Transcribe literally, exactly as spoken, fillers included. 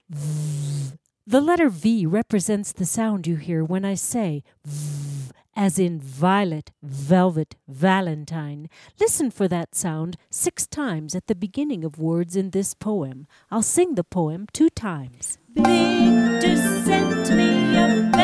V. The letter V represents the sound you hear when I say V, as in violet, velvet, valentine. Listen for that sound six times at the beginning of words in this poem. I'll sing the poem two times. V to send me a